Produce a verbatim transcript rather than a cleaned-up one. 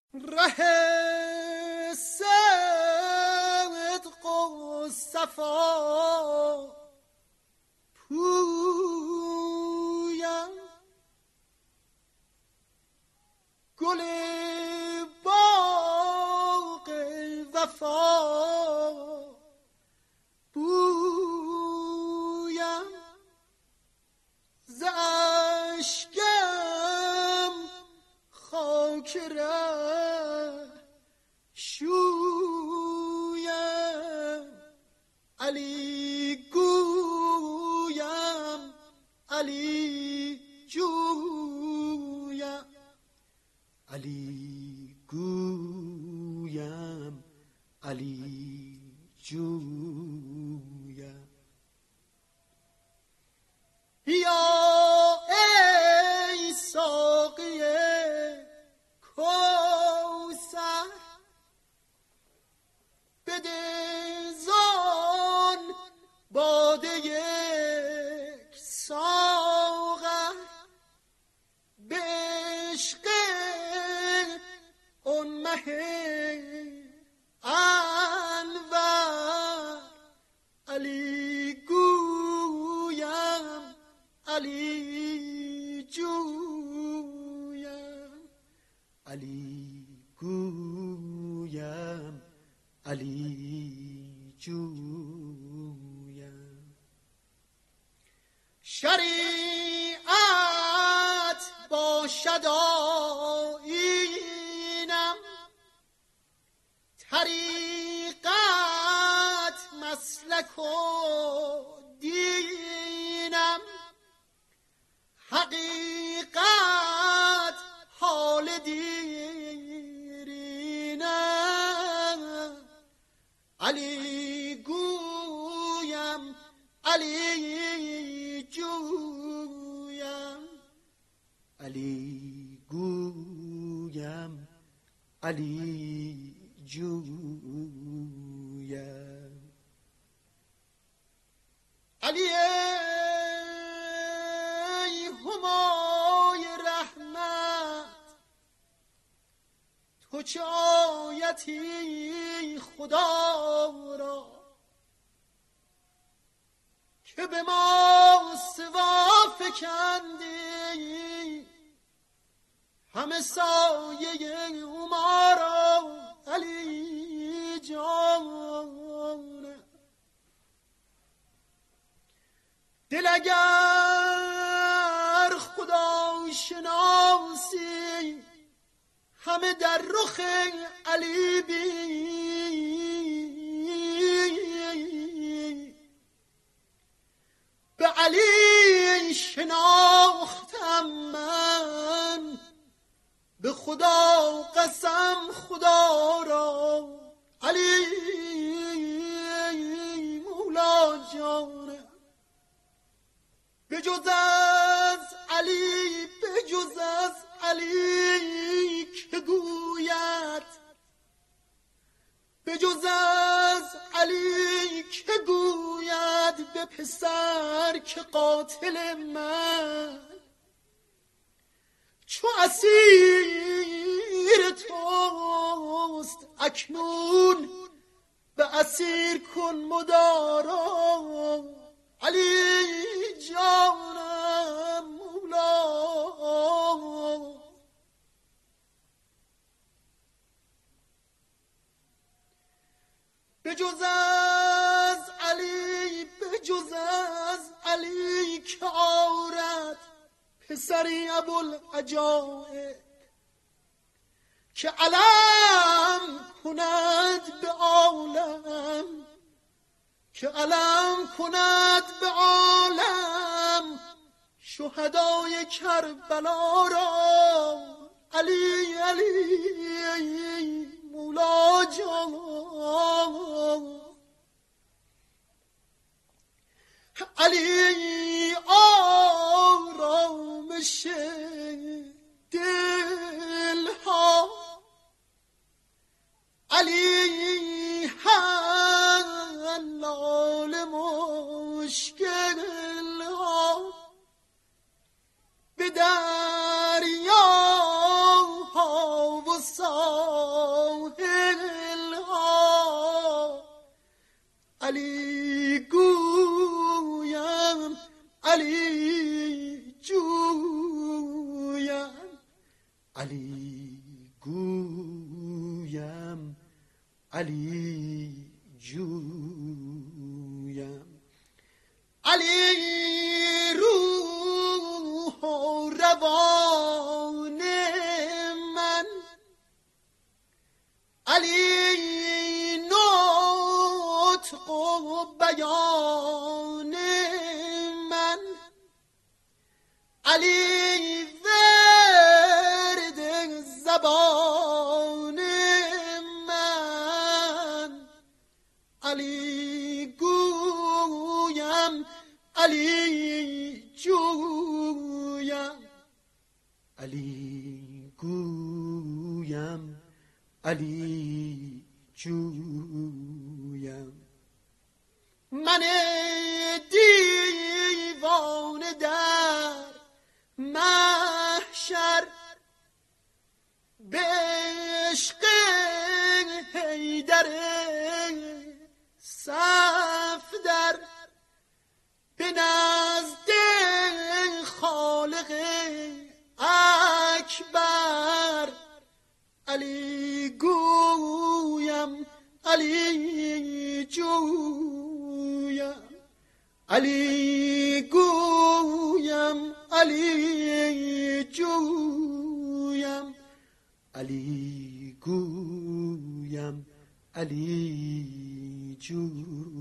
ره صدق و صفا پویم، گل باغ وفا بویم، ز اشکم خاک ره شویم، علی گویم علی جویم، علی گویم علی جویم. یا ای ساقی کوثر، بده زان باده یک ساغر، به عشق اون مه انور، علی گویم علی جویم، علی گویم علی جویم. شریعت باشد آیینم، طریقت مسلک و دینم، حقیقت حال دیرینم، علی گویم علی جویم، علی گویم علی جویم. علی ای همای رحمت، تو چه آیتی خدا را که به ما سوا فکندی، همه سایه ما را علی جان. دل اگر خدا شناسی، همه در رخ علی بی، به علی شناختم من، به خدا قسم خدا را علی مولا جانم. بجز از علی بجز از علی که گوید، بجز از علی که گوید به پسر که قاتل من، چو اسیر توست اکنون به اسیر کن مدارا، علی جانم مولا. بجز از علی بجز از علی که آرد پسری ابوالعجایب، که علم کند به عالم، که علم کند به عالم شهدای کربلا را، علی علی مولا جان. علی آرامش دل ها، علی حلال مشکل ها، به دریا ها و سا علی گویم علی جویم علی روح و روان من علی نطق و بیان من علی ورد زبان من علی گویم علی جویم علی گویم علی جویم من دیوانه در محشر به عشق حیدر صفدر به نزد خالق اکبر علی گویم علی جویم علی گویم علی جویم علی گویم علی جویم